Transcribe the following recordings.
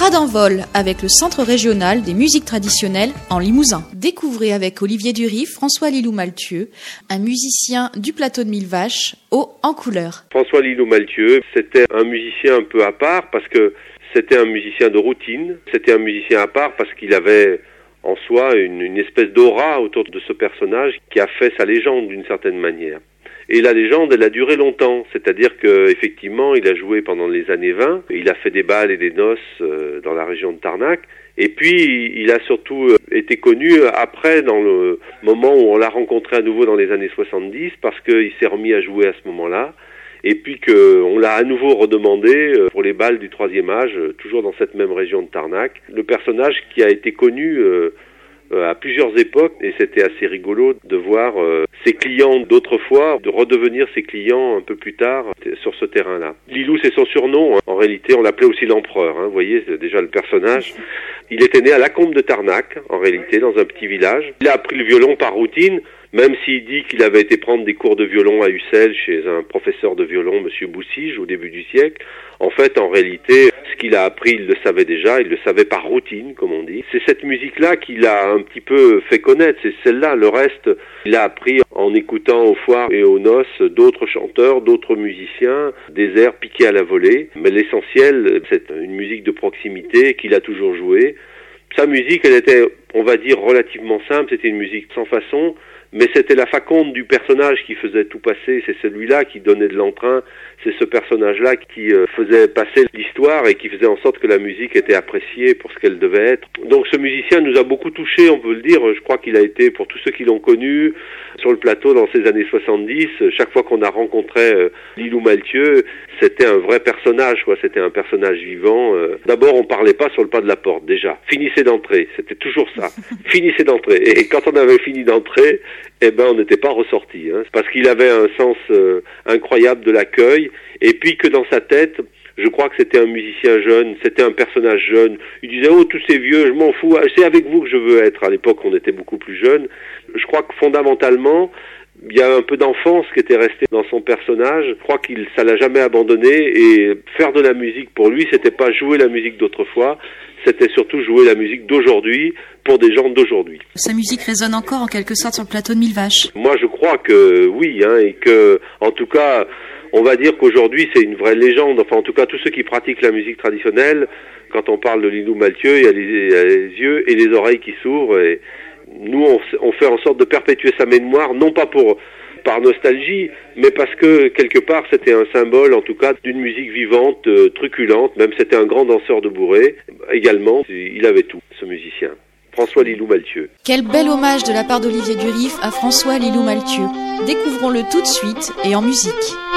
Trad en vol avec le Centre régional des musiques traditionnelles en Limousin. Découvrez avec Olivier Dury, François Lilou-Maltieu, un musicien du plateau de Millevaches, haut en couleur. François Lilou-Maltieu, c'était un musicien un peu à part parce que c'était un musicien de routine. C'était un musicien à part parce qu'il avait en soi une espèce d'aura autour de ce personnage qui a fait sa légende d'une certaine manière. Et la légende, elle a duré longtemps, c'est-à-dire que effectivement, il a joué pendant les années 20, il a fait des bals et des noces dans la région de Tarnac, et puis il a surtout été connu après, dans le moment où on l'a rencontré à nouveau dans les années 70, parce qu'il s'est remis à jouer à ce moment-là, et puis qu'on l'a à nouveau redemandé pour les bals du troisième âge, toujours dans cette même région de Tarnac. Le personnage qui a été connu à plusieurs époques, et c'était assez rigolo de voir ses clients d'autrefois de redevenir ses clients un peu plus tard sur ce terrain-là. Lilou, c'est son surnom, hein. En réalité on l'appelait aussi l'empereur, hein. Vous voyez, c'est déjà le personnage. Il était né à la Combe de Tarnac, en réalité, dans un petit village. Il a appris le violon par routine, même s'il dit qu'il avait été prendre des cours de violon à Ussel chez un professeur de violon, Monsieur Boussige, au début du siècle. En fait, en réalité, ce qu'il a appris, il le savait déjà, il le savait par routine, comme on dit. C'est cette musique-là qu'il a un petit peu fait connaître, c'est celle-là. Le reste, il a appris en écoutant aux foires et aux noces d'autres chanteurs, d'autres musiciens, des airs piqués à la volée. Mais l'essentiel, c'est une musique de proximité qu'il a toujours jouée. Sa musique, elle était, on va dire, relativement simple, c'était une musique sans façon, mais c'était la faconde du personnage qui faisait tout passer, c'est celui-là qui donnait de l'entrain, c'est ce personnage-là qui faisait passer l'histoire et qui faisait en sorte que la musique était appréciée pour ce qu'elle devait être. Donc ce musicien nous a beaucoup touchés, on peut le dire, je crois qu'il a été, pour tous ceux qui l'ont connu, sur le plateau dans ces années 70, chaque fois qu'on a rencontré Lilou-Maltieu, c'était un vrai personnage, quoi. C'était un personnage vivant. D'abord, on parlait pas sur le pas de la porte, déjà. Finissez d'entrer, c'était toujours ça. Finissez d'entrer. Et quand on avait fini d'entrer, eh ben, on n'était pas ressorti, hein. Parce qu'il avait un sens incroyable de l'accueil, et puis que dans sa tête, je crois que c'était un musicien jeune, c'était un personnage jeune. Il disait, oh, tous ces vieux, je m'en fous, c'est avec vous que je veux être. À l'époque, on était beaucoup plus jeunes. Je crois que fondamentalement, il y a un peu d'enfance qui était restée dans son personnage. Je crois ça l'a jamais abandonné, et faire de la musique pour lui, c'était pas jouer la musique d'autrefois, c'était surtout jouer la musique d'aujourd'hui pour des gens d'aujourd'hui. Sa musique résonne encore en quelque sorte sur le plateau de Millevaches. Moi, je crois que oui, hein, et que, en tout cas, on va dire qu'aujourd'hui, c'est une vraie légende. Enfin, en tout cas, tous ceux qui pratiquent la musique traditionnelle, quand on parle de Lilou-Maltieu, il y a les yeux et les oreilles qui s'ouvrent, et nous, on fait en sorte de perpétuer sa mémoire, non pas par nostalgie, mais parce que, quelque part, c'était un symbole, en tout cas, d'une musique vivante, truculente. Même c'était un grand danseur de bourrée. Également, il avait tout, ce musicien. François Lilou-Maltieu. Quel bel hommage de la part d'Olivier Dury à François Lilou-Maltieu. Découvrons-le tout de suite et en musique.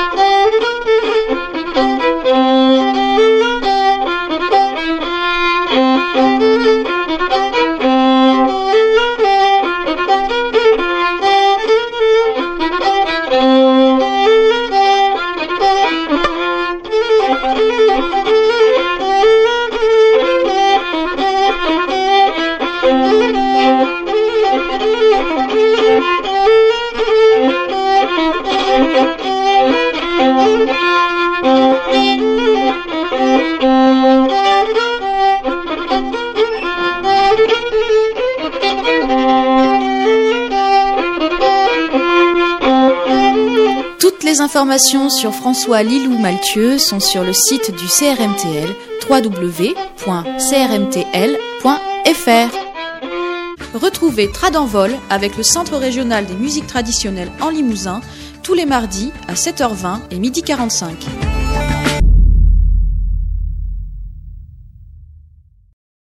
Les informations sur François Lilou-Maltieu sont sur le site du CRMTL, www.crmtl.fr. Retrouvez Trad en vol avec le Centre régional des musiques traditionnelles en Limousin tous les mardis à 7h20 et 12h45.